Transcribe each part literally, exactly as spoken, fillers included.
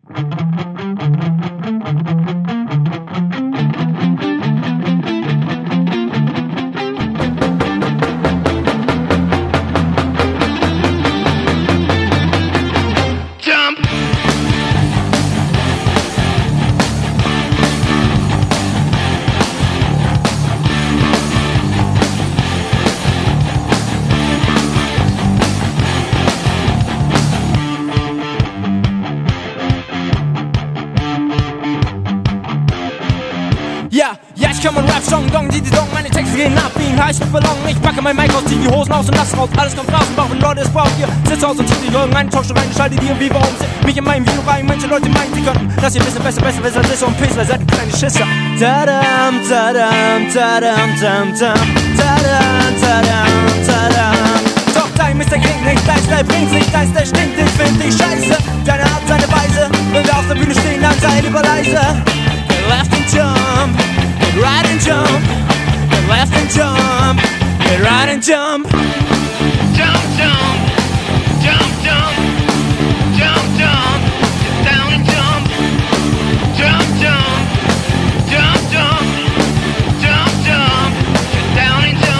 Ja, ja, ich kann meinen Rap-Song, Dong, die, die Dong, meine Texte gehen ab wie ein Heißluftballon. Ich packe mein Mic aus, zieh die Hosen aus und lass raus, alles kommt raus und Bauch, wenn Leute es braucht. Ihr sitzt aus und zieht die irgendeine Talkshow rein, schaltet ihr wie warum sind mich in meinem Video rein. Manche Leute meinen, sie könnten das hier ein bisschen besser, besser, besser, besser und Pisser, seid ihr kleine Schisser. Tadam, tadam, tadam, tadam, tadam, tadam, tadam. Doch dein Mister klingt nicht, dein Style bringt's nicht, dein Style stinkt, ich find dich scheiße. Deine Art, deine Weise, wenn wir auf der Bühne stehen, dann sei lieber leise. Get left and jump, get right and jump, get left and jump, get right and jump. Jump, jump, jump, jump, jump, jump, get down and jump. Jump, jump, jump, jump, jump, jump, get down and jump.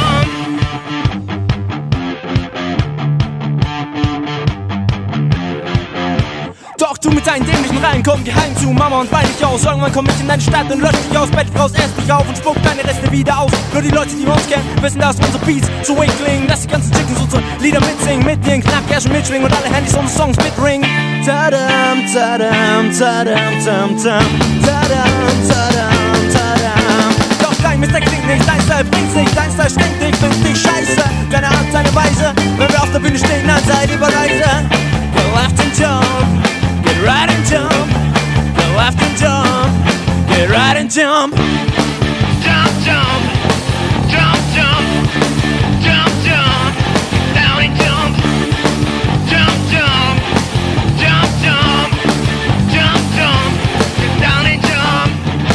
Doch du mit deinen dämlichen Reihen, komm geheim zu Mama und wein dich aus. Irgendwann komm ich in deine Stadt und lösch dich aus, Bett raus, ess dich auf und spuck deine Reste wieder aus. Nur die Leute, die uns kennen, wissen, dass unsere Beats so wing klingen, dass die ganzen Chickens unsere Lieder mitsingen, mit den Knackkerschen mitschwingen und alle Handys unsere Songs mitringen. Tadam, tadam, tadam, tam, tam, tadam, tadam, tadam. Doch dein Mister klingt nicht, dein Style bringt's nicht, dein Style stinkt, ich find dich scheiße. Deine Art, deine Weise, wenn wir auf der Bühne stehen, dann sei lieber leise. Get left and jump, get right and jump, get left and jump, get right and jump. Jump, jump, jump, jump, jump, jump, get down and jump. Jump, jump, jump, jump, jump, jump, get down and jump.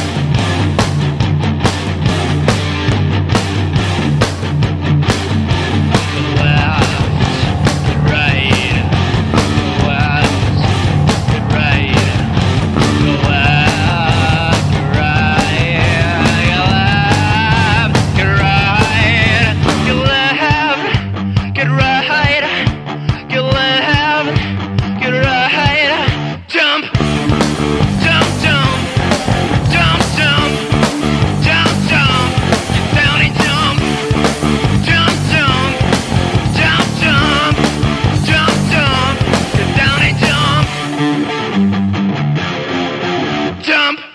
Go left, get right, go left, get right, go left, get right, get left, get right, get left, get right, get left, get right. Jump, jump, jump, jump, jump, jump, jump, get down and jump. Jump, jump, jump, jump, jump, jump, get down and jump. Jump.